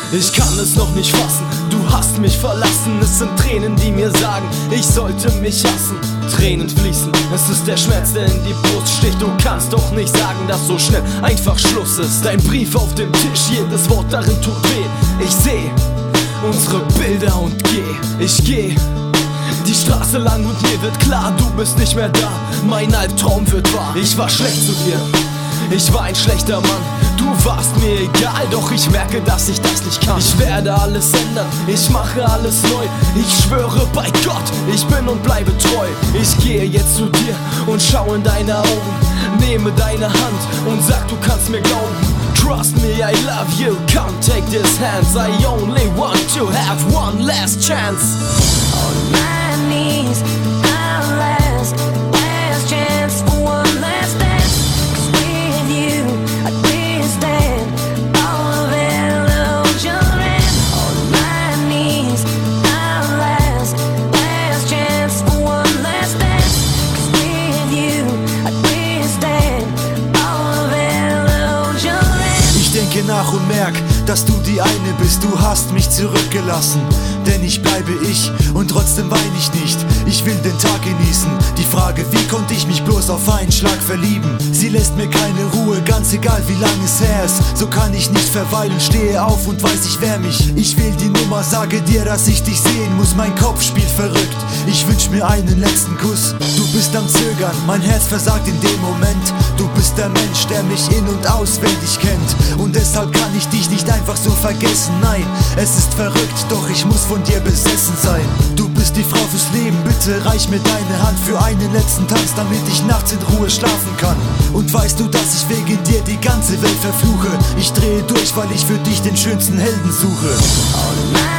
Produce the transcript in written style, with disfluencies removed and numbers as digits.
Ich kann es noch nicht fassen, du hast mich verlassen. Es sind Tränen, die mir sagen, ich sollte mich hassen. Tränen fließen, es ist der Schmerz, der in die Brust sticht. Du kannst doch nicht sagen, dass so schnell einfach Schluss ist. Dein Brief auf dem Tisch, jedes Wort darin tut weh. Ich seh unsere Bilder und ich geh die Straße lang und mir wird klar, du bist nicht mehr da. Mein Albtraum wird wahr. Ich war schlecht zu dir, ich war ein schlechter Mann. Du warst mir egal, doch ich merke, dass ich das nicht kann. Ich werde alles ändern, ich mache alles neu. Ich schwöre bei Gott, ich bin und bleibe treu. Ich gehe jetzt zu dir und schau in deine Augen, nehme deine Hand und sag, du kannst mir glauben. Trust me, I love you, come take these hands. I only want to have one last chance. On my knees, our last chance for one last dance. 'Cause with you, I withstand all of illusion. On my knees, our last chance for one last dance. 'Cause with you, I withstand all of illusion. Ich denke nach und merk, dass du die eine bist, du hast mich zurückgelassen. Denn ich bleibe ich und trotzdem weine ich nicht. Ich will den Tag genießen. Die Frage, wie konnte ich mich bloß auf einen Schlag verlieben? Sie lässt mir keine Ruhe, ganz egal wie lange es her ist. So kann ich nicht verweilen, stehe auf und weiß, ich wehr mich. Ich will die Nummer, sage dir, dass ich dich sehen muss. Mein Kopf spielt verrückt, ich wünsch mir einen letzten Kuss. Du bist am Zögern, mein Herz versagt in dem Moment. Du bist der Mensch, der mich in- und auswendig kennt. Und deshalb kann ich dich nicht einfach so vergessen. Nein, es ist verrückt, doch ich muss von dir besessen sein. Du bist die Frau fürs Leben, bitte reich mir deine Hand für einen letzten Tanz, damit ich nachts in Ruhe schlafen kann. Und weißt du, dass ich wegen dir die ganze Welt verfluche? Ich drehe durch, weil ich für dich den schönsten Helden suche. On my